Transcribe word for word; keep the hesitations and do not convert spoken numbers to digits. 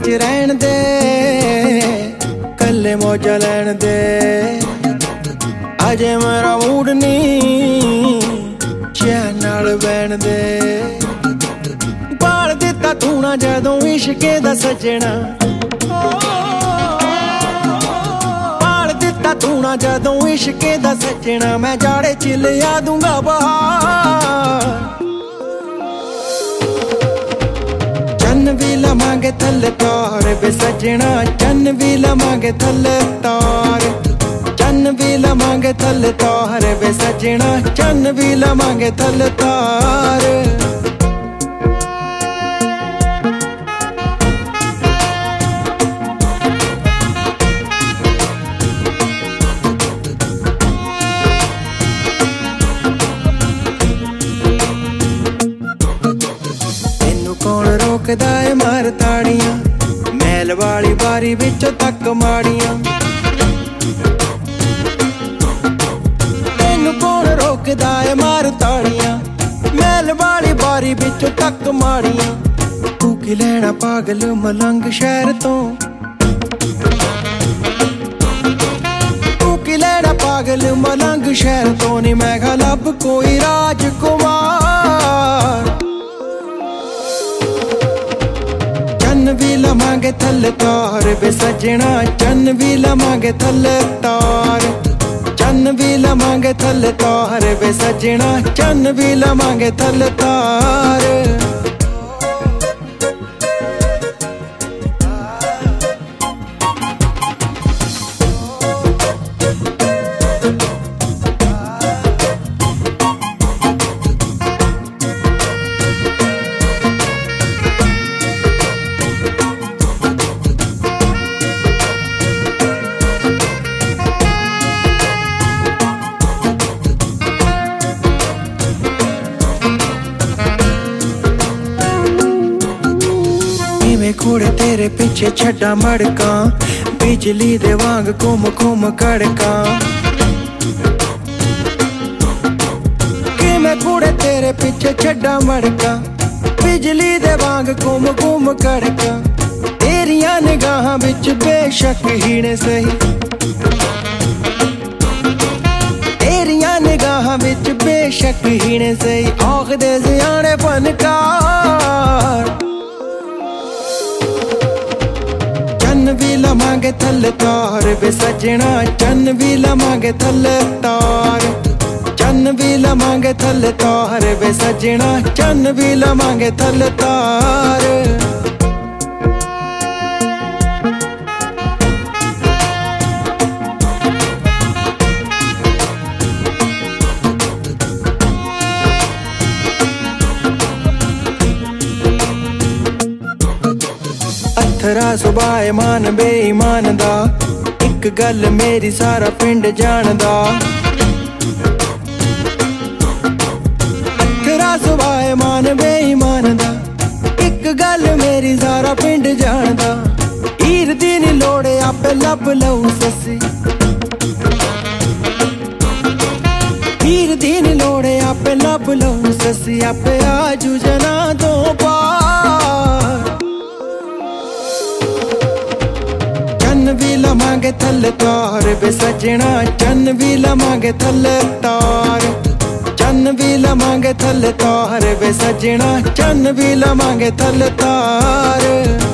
च रहन दे, कल्ले मौजा लैन दे। अजे मेरा मूड नहीं चैन नाल बैन दे। पाल दिता तू ना जदों इश्के दा सजना, पाल दिता तू ना जदों इश्के दा सजना। मैं जाड़े च लिया दूंगा बहार, चन्न भी लवांगे थल्ले तार वे सजना। चन्न भी लवांगे थल्ले तार, चन्न भी लवांगे थल्ले तार वे सजना। चन्न भी लवांगे थल्ले तार। कौन रोकदा है मार ताड़ियां, मैल वाली बारी विचों तक माड़ियां। तेनू कौन रोकदा है मार ताड़ियां, मैल वाली बारी विचों तक माड़ियां। तू की लैना पागल मलंग शहर तो, तू की लैना पागल मलंग शहर तो। नी मैं गा लब कोई राजकुमार, चन्न भी लवांगे थल्ले तार वे सजना। चन्न भी लवांगे थल्ले तार, चन्न भी लवांगे थल्ले तार वे सजना। चन्न भी लवांगे थल्ले तार। घोड़े तेरे पीछे छड्डा मड़का, बिजली दे वांग घुम घुम कड़का। कि मैं घोड़े तेरे पीछे छड्डा मड़का, बिजली दे वांग घुम घुम कड़का। तेरियां निगाहां विच बेशक हीने सही, तेरियां निगाहां विच बेशक हीने सही। आखदे सियाणे फनकार, चन्न भी लवांगे थल्ले तार वे सजना। चन्न भी लवांगे थल्ले तार, चन्न भी लवांगे थल्ले तार वे सजना। चन्न भी लवांगे थल्ले तार। अथरा सुभाए मान बेईमान दा, इक गल मेरी सारा पिंड जानदा। अथरा सुभाए मान बेईमान दा, इक गल मेरी सारा पिंड जानदा। हीर दी नी लोड़े आपे लब लऊ ससी, हीर दी नी लोड़े आपे लब लऊ ससी। आपे आजू जना तो पार, चन्न भी लवांगे थल्ले तार वे सजना। चन्न भी लवांगे थल्ले तार, चन्न भी लवांगे थल्ले तार वे सजना। चन्न भी लवांगे थल्ले तार।